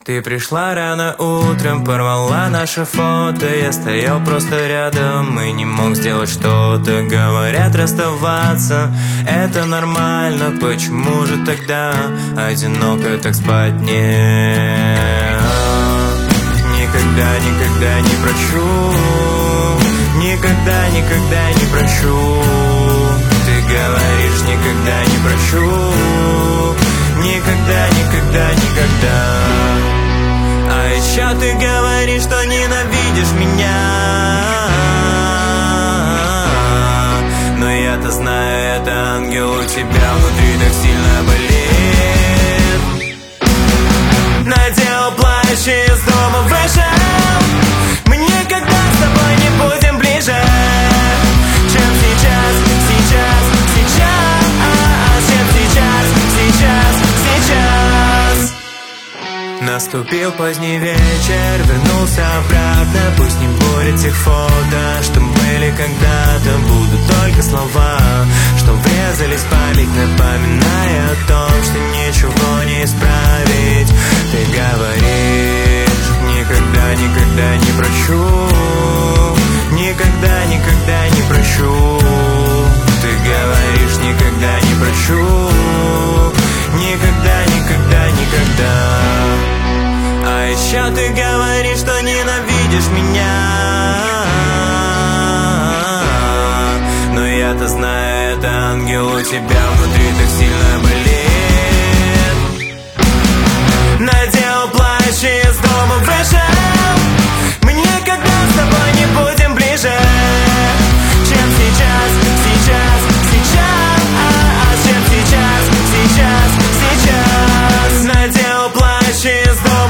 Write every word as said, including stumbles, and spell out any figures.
Ты пришла рано утром, порвала наше фото. Я стоял просто рядом и не мог сделать что-то. Говорят, расставаться это нормально. Почему же тогда одиноко так спать не? Никогда, никогда не прощу. Никогда, никогда не прощу. Ты говоришь, никогда не прощу. Никогда, никогда, никогда. А еще ты говоришь, что ненавидишь меня. Но я-то знаю, это ангел у тебя внутри так сильно болит. Надел плащ и из дома вышел. Мы никогда с тобой не будем ближе, чем сейчас, сейчас, сейчас, чем сейчас, сейчас, сейчас. Наступил поздний вечер, вернулся обратно. Пусть не будет тех фото, что были когда-то. Будут только слова, что врезались в память, напоминая о том, что ничего не исправить. Ты говоришь, никогда, никогда не прощу. Никогда, никогда не прощу. Ты говоришь, никогда не прощу. Никогда, никогда, никогда. А еще ты говоришь, что ненавидишь меня. Но я-то знаю, это ангел у тебя внутри так сильно болит. Надел плащ и из дома вышел. Мы никогда с тобой не будем ближе, чем сейчас, сейчас, сейчас, чем сейчас, сейчас, сейчас. Надел плащ и из дома